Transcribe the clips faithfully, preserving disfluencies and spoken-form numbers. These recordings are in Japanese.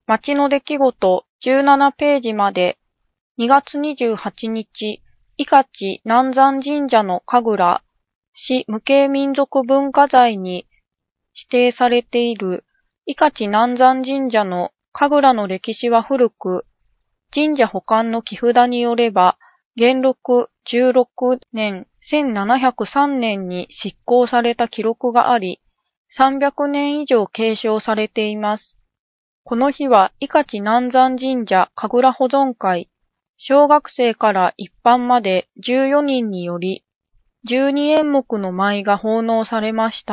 町の出来事じゅうななページまで。にがつにじゅうはちにち、伊香地南山神社の神楽、市無形民俗文化財に指定されている伊香地南山神社の神楽の歴史は古く、神社保管の木札によれば、元禄じゅうろくねんせんななひゃくさんねんに執行された記録があり、さんびゃくねん以上継承されています。この日は伊香地南山神社神楽保存会、小学生から一般までじゅうよにんにより、じゅうにえんもくの舞が奉納されました。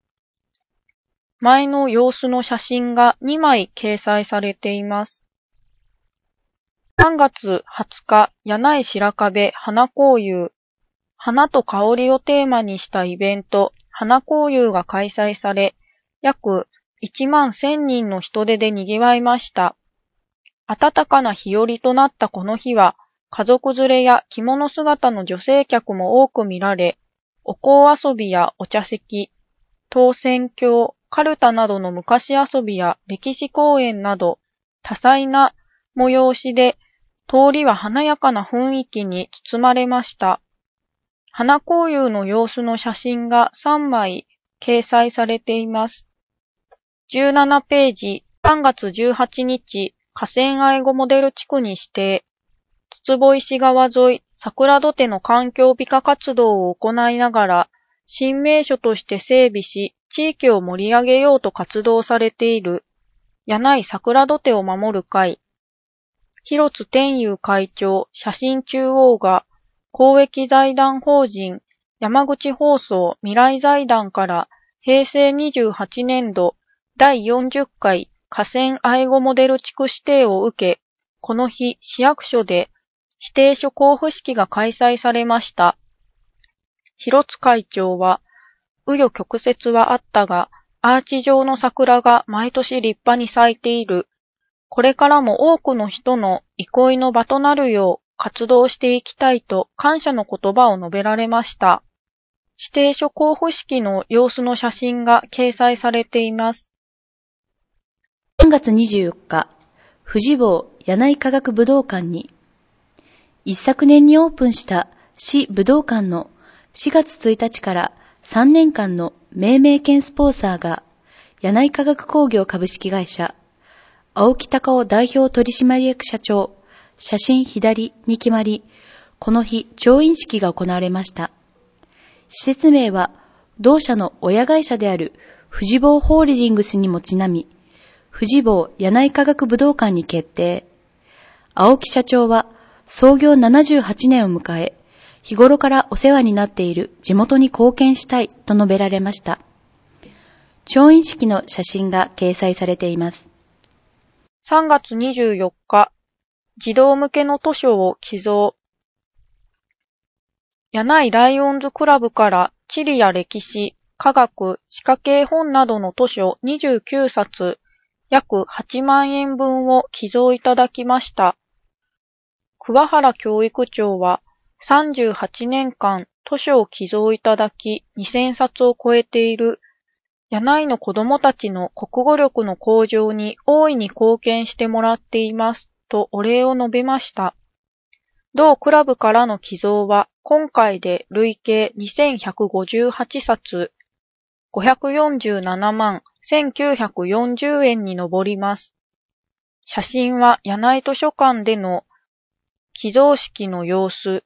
舞の様子の写真がにまい掲載されています。さんがつはつか、柳井白壁花交流、花と香りをテーマにしたイベント、花交流が開催され、約いちまんせんにんの人出で賑わいました。暖かな日和となったこの日は、家族連れや着物姿の女性客も多く見られ、お香遊びやお茶席、当選鏡、カルタなどの昔遊びや歴史公演など、多彩な催しで、通りは華やかな雰囲気に包まれました。花交流の様子の写真がさんまい掲載されています。じゅうななページ、さんがつじゅうはちにち、河川愛護モデル地区に指定。筒保石川沿い、桜土手の環境美化活動を行いながら、新名所として整備し、地域を盛り上げようと活動されている、柳井桜土手を守る会。広津天佑会長、写真中央が、公益財団法人、山口放送未来財団から、へいせいにじゅうはちねんど、だいよんじゅっかい、河川愛護モデル地区指定を受け、この日、市役所で指定書交付式が開催されました。広津会長は、紆余曲折はあったが、アーチ状の桜が毎年立派に咲いている。これからも多くの人の憩いの場となるよう活動していきたいと感謝の言葉を述べられました。指定書交付式の様子の写真が掲載されています。 さんがつにじゅうよっか、富士坊柳井科学武道館に、一昨年にオープンした市武道館のしがつついたちからさんねんかんの命名権スポンサーが、柳井化学工業株式会社、青木隆夫代表取締役社長、写真左に決まり、この日、調印式が行われました。施設名は、同社の親会社である富士坊ホールディングスにもちなみ、富士坊柳井化学武道館に決定。青木社長は創業ななじゅうはちねんを迎え、日頃からお世話になっている地元に貢献したいと述べられました。調印式の写真が掲載されています。 さんがつにじゅうよっか、児童向けの図書を寄贈。柳井ライオンズクラブから地理や歴史、科学、歯科系本などの図書にじゅうきゅうさつ、約はちまんえんぶんを寄贈いただきました。桑原教育長はさんじゅうはちねんかん図書を寄贈いただきにせんさつを超えている柳井の子どもたちの国語力の向上に大いに貢献してもらっていますとお礼を述べました。同クラブからの寄贈は今回で累計にせんひゃくごじゅうはちさつ、ごひゃくよんじゅうななまんせんきゅうひゃくよんじゅうえんに上ります。写真は柳井図書館での寄贈式の様子。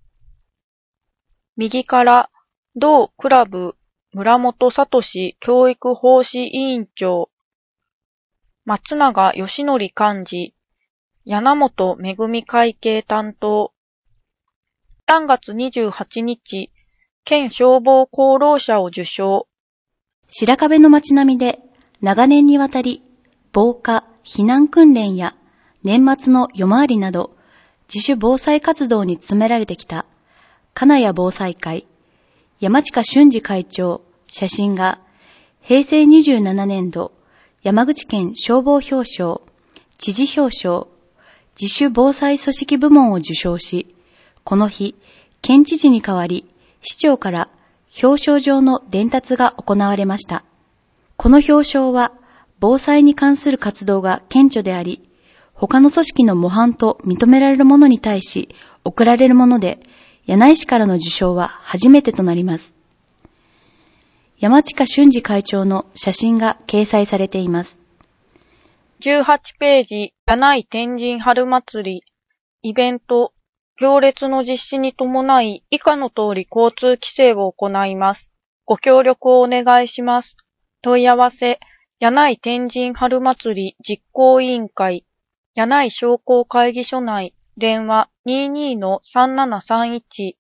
右から同クラブ村本聡教育奉仕委員長、松永義則幹事、柳本めぐみ会計担当。さんがつにじゅうはちにち、県消防功労者を受賞。 白壁の街並みで長年にわたり防火・避難訓練や年末の夜回りなど自主防災活動に努められてきた金谷防災会山近俊二会長写真がへいせいにじゅうななねんど山口県消防表彰知事表彰自主防災組織部門を受賞し、この日県知事に代わり市長から表彰状の伝達が行われました。この表彰は防災に関する活動が顕著であり、他の組織の模範と認められるものに対し贈られるもので、柳井市からの受賞は初めてとなります。山近俊二会長の写真が掲載されています。 じゅうはちページ、柳井天神春祭り、イベント、行列の実施に伴い以下の通り交通規制を行います。ご協力をお願いします。問い合わせ、柳井天神春祭り実行委員会、柳井商工会議所内、電話 にじゅうにのさんななさんいち。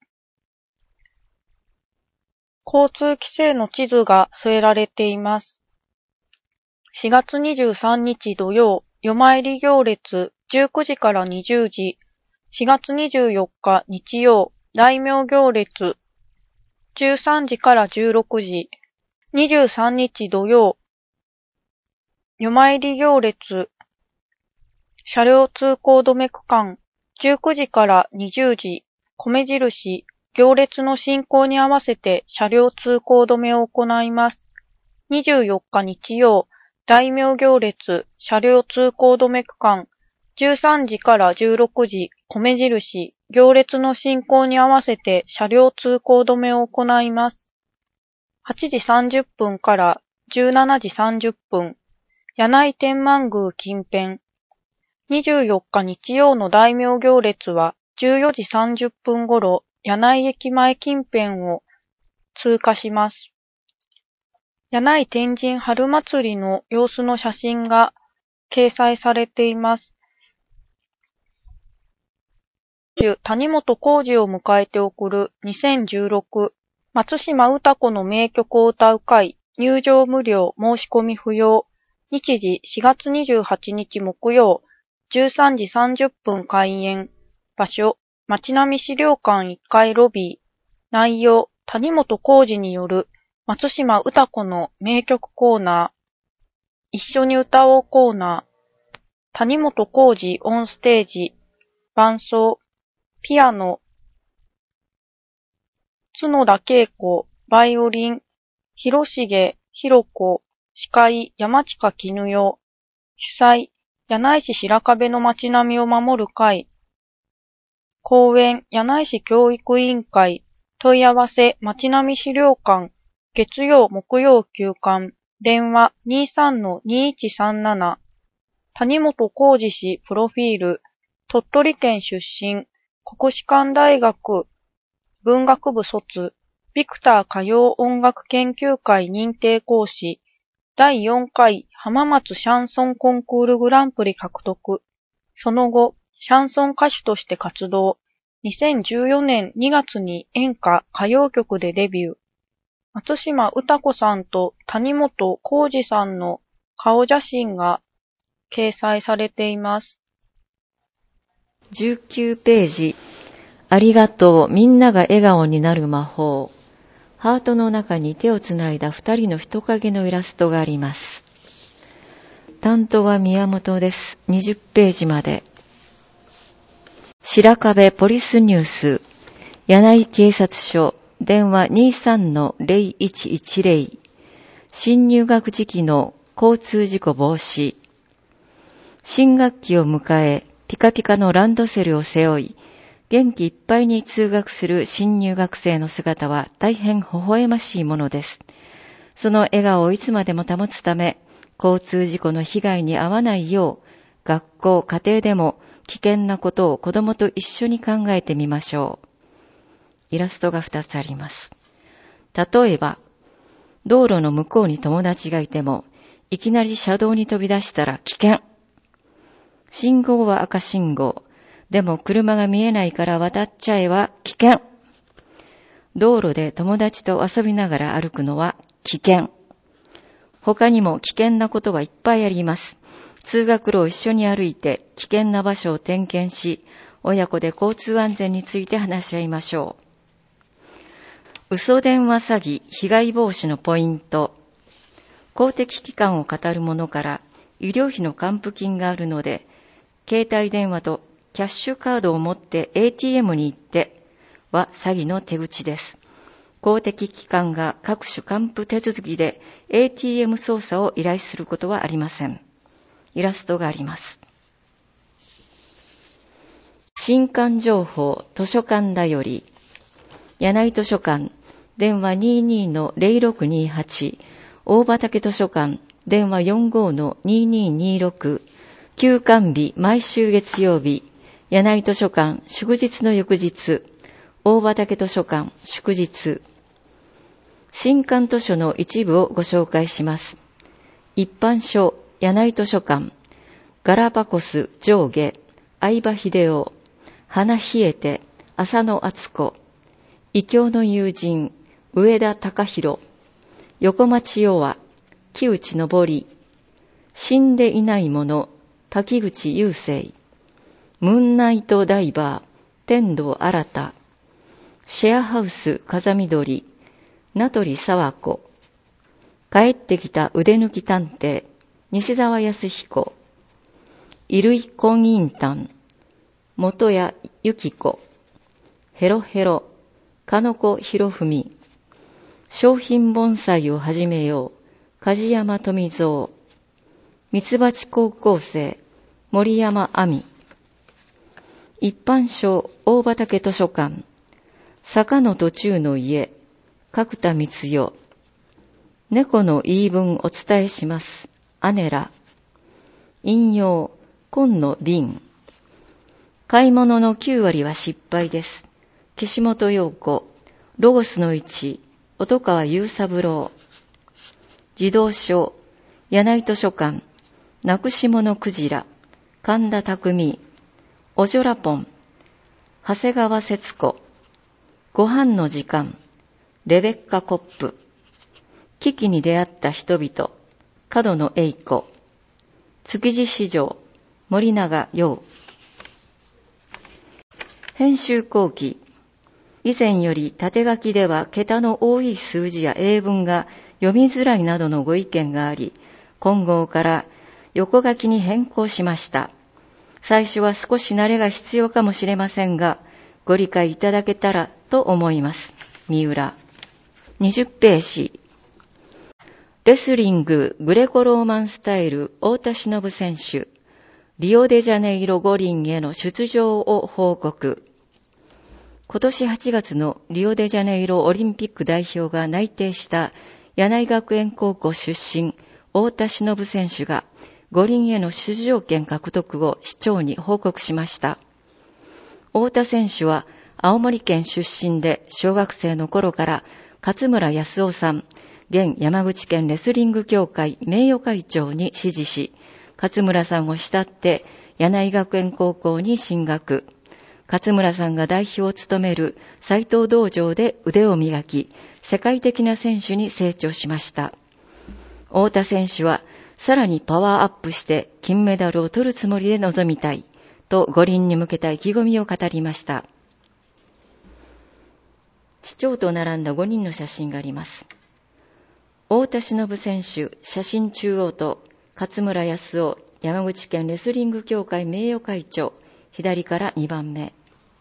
交通規制の地図が添えられています。しがつにじゅうさんにち土曜、夜参り行列じゅうくじからにじゅうじ。しがつにじゅうよっか日曜、大名行列じゅうさんじからじゅうろくじ。にじゅうさんにち土曜、夜参り行列、車両通行止め区間、じゅうくじからにじゅうじ、米印、行列の進行に合わせて車両通行止めを行います。にじゅうよっか日曜、大名行列、車両通行止め区間、じゅうさんじからじゅうろくじ、米印、行列の進行に合わせて車両通行止めを行います。はちじさんじゅっぷんからじゅうしちじさんじゅっぷん、柳井天満宮近辺。にじゅうよっか日曜の大名行列はじゅうよじさんじゅっぷん頃、柳井駅前近辺を通過します。柳井天神春祭りの様子の写真が掲載されています。谷本浩二を迎えて送るにせんじゅうろく松島歌子の名曲を歌う会、入場無料、申し込み不要。日時しがつにじゅうはちにち木曜、じゅうさんじさんじゅっぷん開演。場所、町並資料館いっかいロビー。内容、谷本浩二による松島歌子の名曲コーナー。一緒に歌おうコーナー。谷本浩二オンステージ。伴奏。ピアノ。角田恵子、バイオリン。広重、弘子。司会、山近絹代。主催、柳井市白壁の街並みを守る会。講演、柳井市教育委員会。問い合わせ、街並資料館。月曜、木曜休館。電話 にじゅうさんのにじゅういちさんなな。谷本浩二氏プロフィール。鳥取県出身。国士舘大学文学部卒。ビクター歌謡音楽研究会認定講師。だいよんかい浜松シャンソンコンクールグランプリ獲得。その後、シャンソン歌手として活動。にせんじゅうよねんにがつに演歌歌謡曲でデビュー。松島歌子さんと谷本浩二さんの顔写真が掲載されています。 じゅうきゅうページ。ありがとう、みんなが笑顔になる魔法。ハートの中に手をつないだ二人の人影のイラストがあります。担当は宮本です。にじゅっページまで。白壁ポリスニュース。柳井警察署。電話 にじゅうさんのゼロいちいちゼロ。新入学時期の交通事故防止。新学期を迎え、ピカピカのランドセルを背負い、元気いっぱいに通学する新入学生の姿は大変微笑ましいものです。その笑顔をいつまでも保つため、交通事故の被害に遭わないよう、学校、家庭でも危険なことを子供と一緒に考えてみましょう。イラストがふたつあります。例えば、道路の向こうに友達がいても、いきなり車道に飛び出したら危険。信号は赤信号。でも車が見えないから渡っちゃえは危険。道路で友達と遊びながら歩くのは危険。他にも危険なことはいっぱいあります。通学路を一緒に歩いて危険な場所を点検し、親子で交通安全について話し合いましょう。嘘電話詐欺被害防止のポイント。公的機関を語る者から医療費の還付金があるので、携帯電話とキャッシュカードを持って エーティーエム に行っては詐欺の手口です。 公的機関が各種還付手続きで エーティーエム 操作を依頼することはありません。イラストがあります。新刊情報図書館だより、柳井図書館、電話 にじゅうにのゼロろくにはち、大畑図書館、電話 よんじゅうごのにじゅうににじゅうろく、休館日毎週月曜日、柳井図書館、祝日の翌日、大畑図書館、祝日。新刊図書の一部をご紹介します。一般書、柳井図書館、ガラパコス上下、相葉秀夫、花冷えて、浅野敦子、異教の友人、上田隆弘、横町洋和、木内昇り、死んでいないもの、滝口雄生、ムーンナイトダイバー、天童新、シェアハウス風緑、名取沢子、帰ってきた腕抜き探偵、西澤康彦、衣類婚姻探、元谷由紀子、ヘロヘロ、金子博文、商品盆栽を始めよう、梶山富蔵、ミツバチ高校生、森山亜美、一般書、大畑図書館、坂の途中の家、角田光代、猫の言い分お伝えします、姉ら、引用、紺の瓶、買い物のきゅう割は失敗です。岸本陽子、ロゴスの一、音川雄三郎、児童書、柳井図書館、なくし物クジラ、神田匠、おじょらぽん、長谷川節子、ご飯の時間、レベッカ・コップ、危機に出会った人々、角野栄子、築地市場、森永陽。編集後期、以前より縦書きでは桁の多い数字や英文が読みづらいなどのご意見があり、今号から横書きに変更しました。最初は少し慣れが必要かもしれませんが、ご理解いただけたらと思います。三浦。にじゅうページ。レスリンググレコローマンスタイル太田忍選手、リオデジャネイロ五輪への出場を報告。今年はちがつのリオデジャネイロオリンピック代表が内定した柳井学園高校出身太田忍選手が五輪への出場権獲得を市長に報告しました。太田選手は青森県出身で小学生の頃から勝村康夫さん、現山口県レスリング協会名誉会長に師事し、勝村さんを慕って柳井学園高校に進学。勝村さんが代表を務める斉藤道場で腕を磨き、世界的な選手に成長しました。太田選手はさらにパワーアップして金メダルを取るつもりで臨みたいと五輪に向けた意気込みを語りました。市長と並んだごにんの写真があります。太田忍選手、写真中央と勝村康夫、山口県レスリング協会名誉会長、左からにばんめ。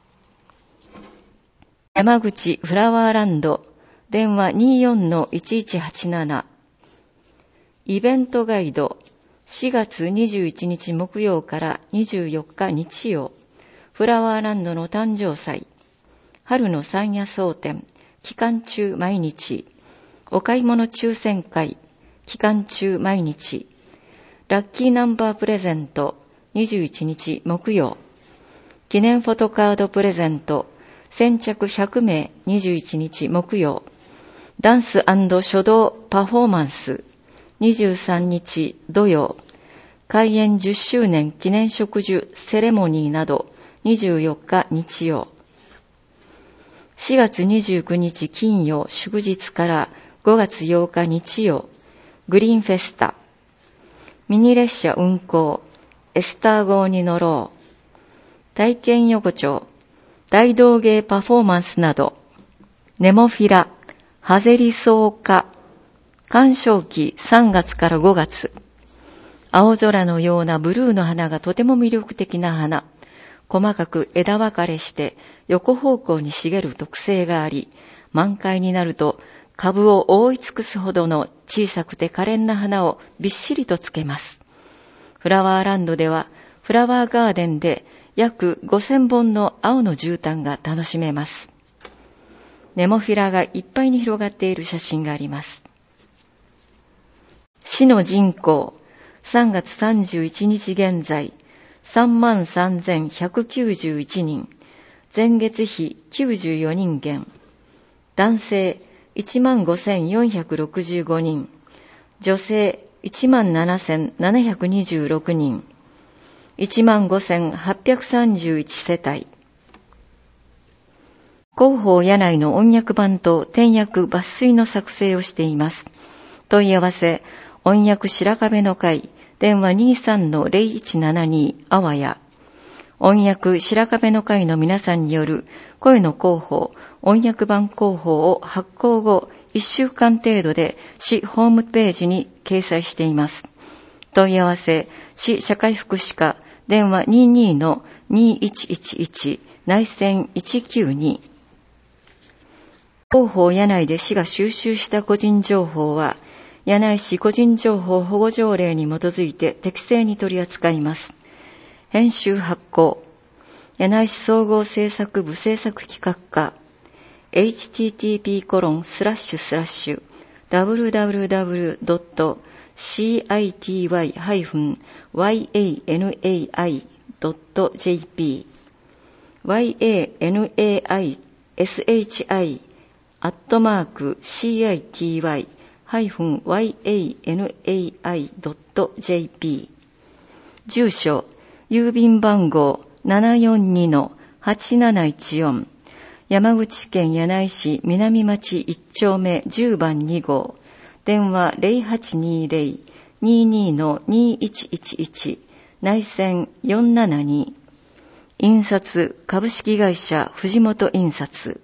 山口フラワーランド、電話 にじゅうよんのいちいちはちなな。イベントガイド、しがつにじゅういちにち木曜からにじゅうよっか日曜、フラワーランドの誕生祭、春の山野草展、期間中毎日、お買い物抽選会、期間中毎日、ラッキーナンバープレゼント、にじゅういちにち木曜、記念フォトカードプレゼント、先着ひゃくめい、にじゅういちにち木曜、ダンス&書道パフォーマンス、にじゅうさんにち土曜、開園じゅっしゅうねん記念植樹セレモニーなどにじゅうよっか日曜、しがつにじゅうくにち金曜祝日からごがつようか日曜、グリーンフェスタ、ミニ列車運行、エスター号に乗ろう、体験横丁、大道芸パフォーマンスなど、ネモフィラ、ハゼリソウ科、鑑賞期さんがつからごがつ、青空のようなブルーの花がとても魅力的な花、細かく枝分かれして横方向に茂る特性があり、 満開になると株を覆い尽くすほどの小さくて可憐な花をびっしりとつけます。フラワーランドではフラワーガーデンで約ごせんぼんの青の絨毯が楽しめます。ネモフィラがいっぱいに広がっている写真があります。市の人口、さんがつさんじゅういちにち現在、さんまんさんぜんひゃくきゅうじゅういちにん、前月比きゅうじゅうよにん減、男性いちまんごせんよんひゃくろくじゅうごにん、女性いちまんななせんななひゃくにじゅうろくにん、いちまんごせんはっぴゃくさんじゅういちせたい。広報柳井の音訳版と点訳抜粋の作成をしています。問い合わせ、音訳白壁の会、電話 にじゅうさんのゼロいちななに あわや。音訳白壁の会の皆さんによる声の広報、音訳版広報を発行後いっしゅうかん程度で市ホームページに掲載しています。問い合わせ、市社会福祉課、電話 にじゅうにのにいちいちいち 内線いちきゅうに。広報柳井で市が収集した個人情報は、柳井市個人情報保護条例に基づいて適正に取り扱います。編集発行、柳井市総合政策部政策企画課、エイチティーティーピーコロンスラッシュスラッシュダブリューダブリューダブリュードットシーアイティーワイハイフンワイエーエヌエーアイドットジェーピー ワイエーエヌエーアイエスエイチアイ アットマーク シーアイティーワイハイフンワイエーエヌエーアイドットジェーピー 住所、郵便番号 ななよんにのはちなないちよん、山口県柳井市南町いっちょうめじゅうばんにごう、電話 ゼロはちにゼロ にじゅうにのにいちいちいち、内線よんななに。印刷株式会社藤本印刷。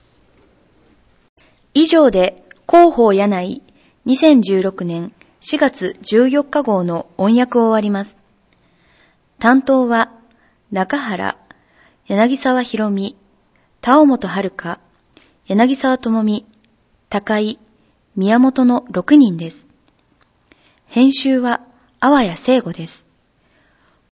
以上で広報柳井にせんじゅうろくねんしがつじゅうよっか号の音訳を終わります。担当は中原、柳沢博美、田尾本遥、柳沢智美、高井、宮本のろくにんです。編集は阿波谷聖吾です。